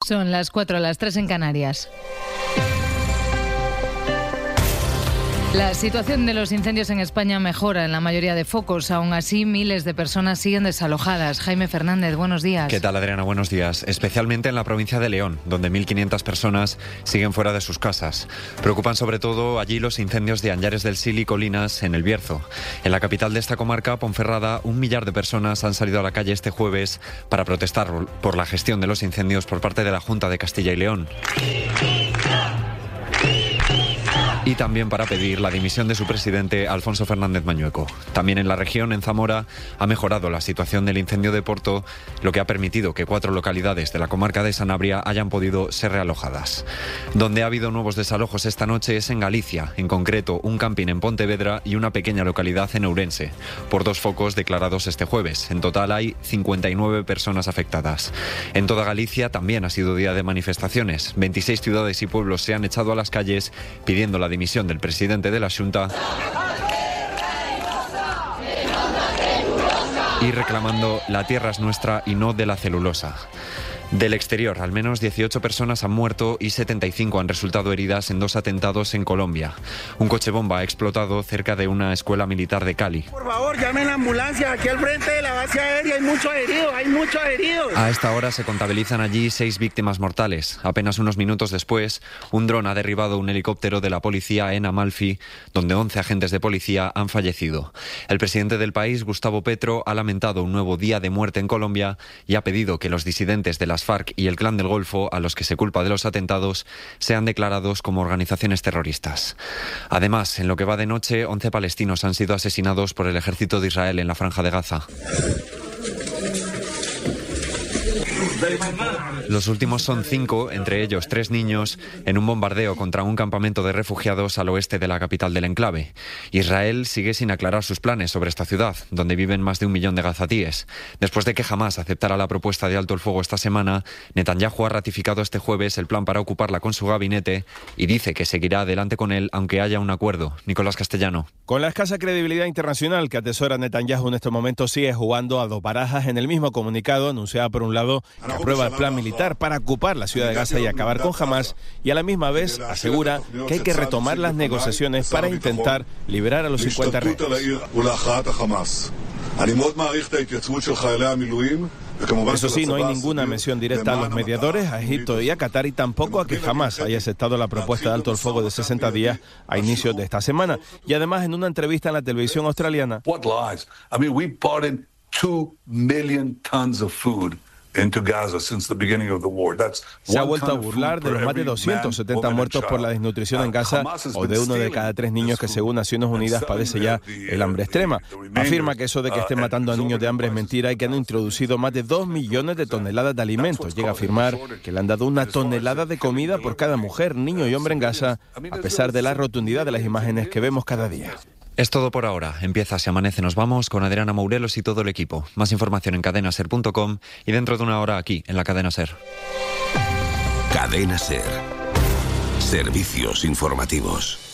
Son las 4, las 3 en Canarias. La situación de los incendios en España mejora en la mayoría de focos. Aún así, miles de personas siguen desalojadas. Jaime Fernández, buenos días. ¿Qué tal, Adriana? Buenos días. Especialmente en la provincia de León, donde 1.500 personas siguen fuera de sus casas. Preocupan sobre todo allí los incendios de Añares del Sil y Colinas, en El Bierzo. En la capital de esta comarca, Ponferrada, 1 millar de personas han salido a la calle este jueves para protestar por la gestión de los incendios por parte de la Junta de Castilla y León. Y también para pedir la dimisión de su presidente, Alfonso Fernández Mañueco. También en la región, en Zamora, ha mejorado la situación del incendio de Porto, lo que ha permitido que 4 localidades de la comarca de Sanabria hayan podido ser realojadas. Donde ha habido nuevos desalojos esta noche es en Galicia, en concreto un camping en Pontevedra y una pequeña localidad en Ourense, por 2 focos declarados este jueves. En total hay 59 personas afectadas. En toda Galicia también ha sido día de manifestaciones. 26 ciudades y pueblos se han echado a las calles pidiendo la dimisión del presidente de la Xunta y reclamando la tierra es nuestra y no de la celulosa. Del exterior, al menos 18 personas han muerto y 75 han resultado heridas en 2 atentados en Colombia. Un coche bomba ha explotado cerca de una escuela militar de Cali. Por favor, llamen la ambulancia. Aquí al frente de la base aérea hay muchos heridos, A esta hora se contabilizan allí 6 víctimas mortales. Apenas unos minutos después, un dron ha derribado un helicóptero de la policía en Amalfi, donde 11 agentes de policía han fallecido. El presidente del país, Gustavo Petro, ha lamentado un nuevo día de muerte en Colombia y ha pedido que los disidentes de las FARC y el Clan del Golfo, a los que se culpa de los atentados, sean declarados como organizaciones terroristas. Además, en lo que va de noche, 11 palestinos han sido asesinados por el ejército de Israel en la Franja de Gaza. Los últimos son 5, entre ellos 3 niños, en un bombardeo contra un campamento de refugiados al oeste de la capital del enclave. Israel sigue sin aclarar sus planes sobre esta ciudad, donde viven más de 1 millón de gazatíes. Después de que Hamás aceptara la propuesta de alto el fuego esta semana, Netanyahu ha ratificado este jueves el plan para ocuparla con su gabinete y dice que seguirá adelante con él aunque haya un acuerdo. Nicolás Castellano. Con la escasa credibilidad internacional que atesora Netanyahu en estos momentos, sigue jugando a 2 barajas. En el mismo comunicado anunciaba por un lado que aprueba el plan militar para ocupar la ciudad de Gaza y acabar con Hamás, y a la misma vez asegura que hay que retomar las negociaciones para intentar liberar a los 50 rehenes. Eso sí, no hay ninguna mención directa a los mediadores, a Egipto y a Qatar, y tampoco a que jamás haya aceptado la propuesta de alto el fuego de 60 días a inicios de esta semana. Y además, en una entrevista en la televisión australiana, se ha vuelto a burlar de los más de 270 muertos por la desnutrición en Gaza, o de 1 de cada 3 niños que, según Naciones Unidas, padece ya el hambre extrema. Afirma que eso de que estén matando a niños de hambre es mentira y que han introducido más de 2 millones de toneladas de alimentos. Llega a afirmar que le han dado 1 tonelada de comida por cada mujer, niño y hombre en Gaza, a pesar de la rotundidad de las imágenes que vemos cada día. Es todo por ahora. Empieza Se Amanece, nos vamos con Adriana Mourelos y todo el equipo. Más información en cadenaser.com y dentro de 1 hora aquí, en la Cadena Ser. Cadena Ser. Servicios informativos.